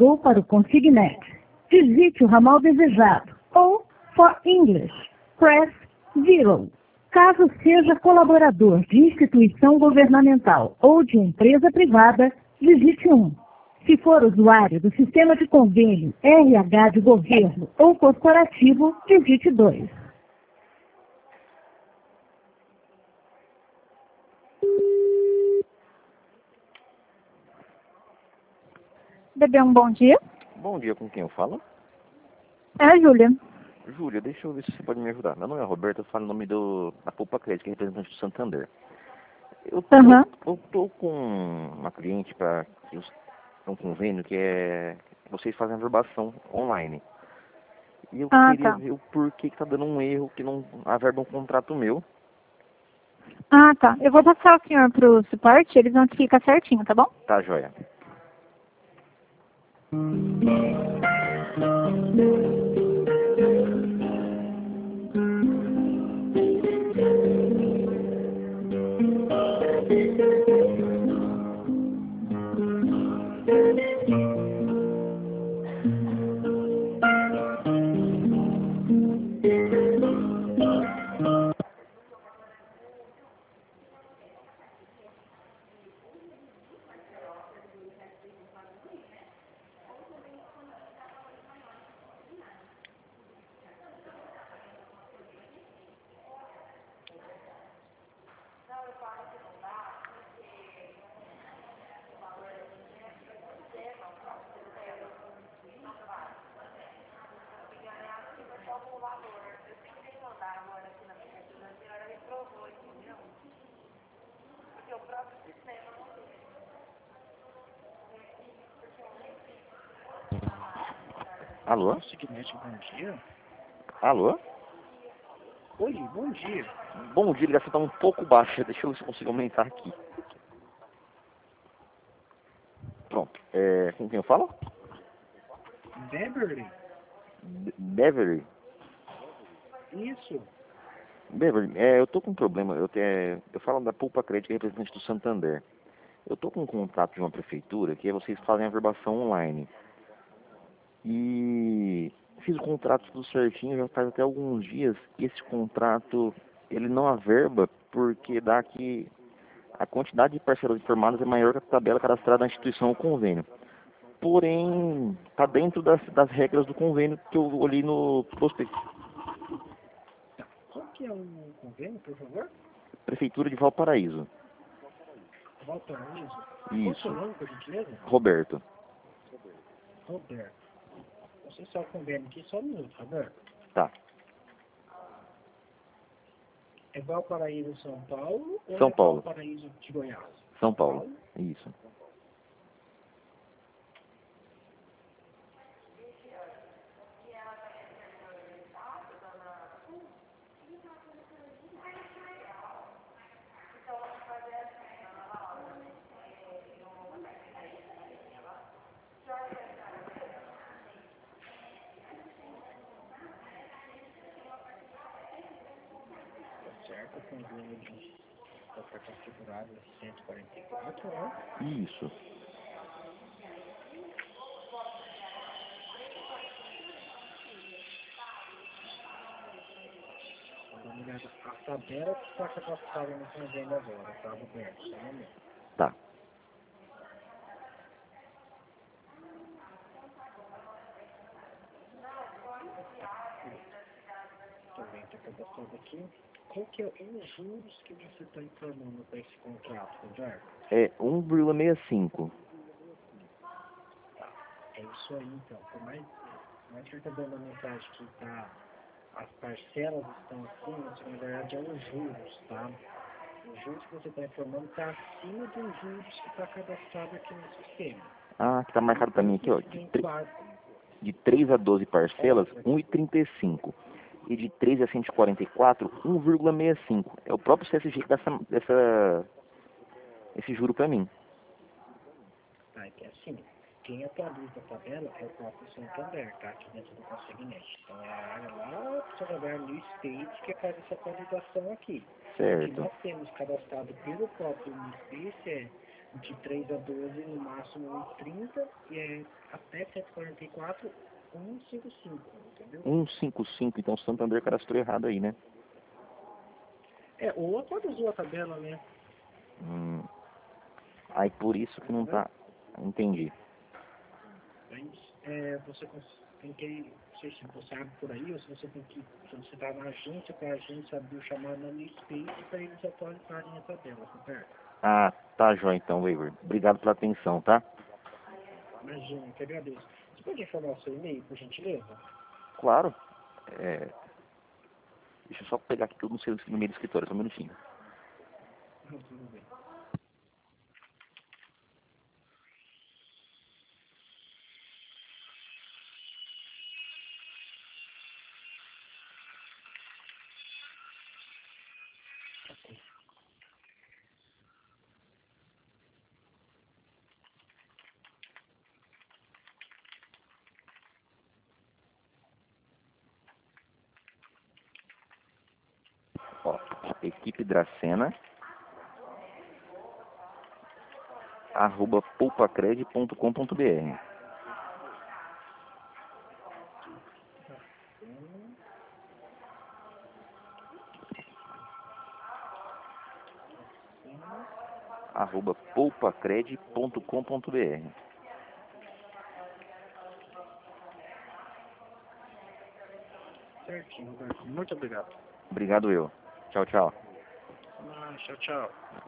ligou para o Consignet. Digite o ramal desejado ou, for English, press 0. Caso seja colaborador de instituição governamental ou de empresa privada, digite 1. Se for usuário do sistema de convênio RH de governo ou corporativo, digite 2. Bebê, um bom dia. Bom dia, com quem eu falo? É a Júlia. Júlia, deixa eu ver se você pode me ajudar. Meu nome é Roberto, eu falo em nome da Poupa Crédito, que é representante do Santander. Eu tô com uma cliente para um convênio que é... Vocês fazem a verbação online. E eu queria ver o porquê que tá dando um erro, que não averba um contrato meu. Ah, tá. Eu vou passar o senhor pro suporte, eles vão explicar certinho, tá bom? Tá, joia. Alô? Consignet, bom dia. Alô? Oi, bom dia. Bom dia, a ligação tá um pouco baixa. Deixa eu ver se eu consigo aumentar aqui. Pronto. Com quem eu falo? Beverly? Beverly? Isso. Beverly, eu tô com um problema. Eu falo da Poupa Crédito, que é representante do Santander. Eu tô com um contrato de uma prefeitura que vocês fazem a verbação online. E fiz o contrato tudo certinho, já faz até alguns dias. E esse contrato, ele não averba porque dá que a quantidade de parcelas informadas é maior que a tabela cadastrada na instituição ou convênio. Porém, está dentro das regras do convênio que eu olhei no prospecto. Tá. Qual que é o convênio, por favor? Prefeitura de Valparaíso. Valparaíso? Qual é o Isso. seu nome, por gentileza? Roberto. Roberto. Você só o convênio aqui, só um minuto, Roberto. Tá. É Valparaíso, São Paulo? Ou São Paulo. Valparaíso de Goiás? São Paulo. Isso. Certo, o convênio da oferta figurada 144, né? Isso. A tabela que está cadastrada no convênio agora, tá, Roberto? Só um momento. Tá. Também está cadastrado aqui. Qual que é os juros que você está informando para esse contrato, Roberto? É 1,65. Tá. É isso aí, então. Por mais que ele está dando a mensagem que tá, as parcelas estão acima, isso na verdade é os juros, tá? Os juros que você está informando está acima dos juros que está cadastrado aqui no sistema. Ah, que tá marcado pra mim aqui, ó. Então, De 3 a 12 parcelas, 1,35. E de 3 a 144, 1,65. É o próprio CSG que dá esse juro pra mim. tá, é que assim, quem atualiza a tabela é o próprio Santander, tá? Aqui dentro do Consignet. Então é a área lá do Santander New State que faz essa atualização aqui. O que Certo. nós temos cadastrado pelo próprio New State é de 3 a 12, no máximo 1,30 e é até 144, 1,55, entendeu? 1,55, então o Santander cadastrou errado aí, né? Ou atualizou a tabela, né? Aí por isso que não tá. Entendi. Mas você tem que, não sei se você abre por aí ou se você tem que solicitar na agência, para a agência abrir o chamado na Space para eles atualizarem a tabela, tá certo? Ah, tá jóia então, Weaver. Obrigado pela atenção, tá? Imagina, que agradeço. Você pode informar o seu e-mail, por gentileza? Claro. Deixa eu só pegar aqui tudo no meio do escritório, só um minutinho. Tudo bem. Ó, equipe Dracena, @poupacred.com.br. @poupacred.com.br. Certinho, Roberto. Muito obrigado. Obrigado eu. Tchau, tchau. Tchau, tchau.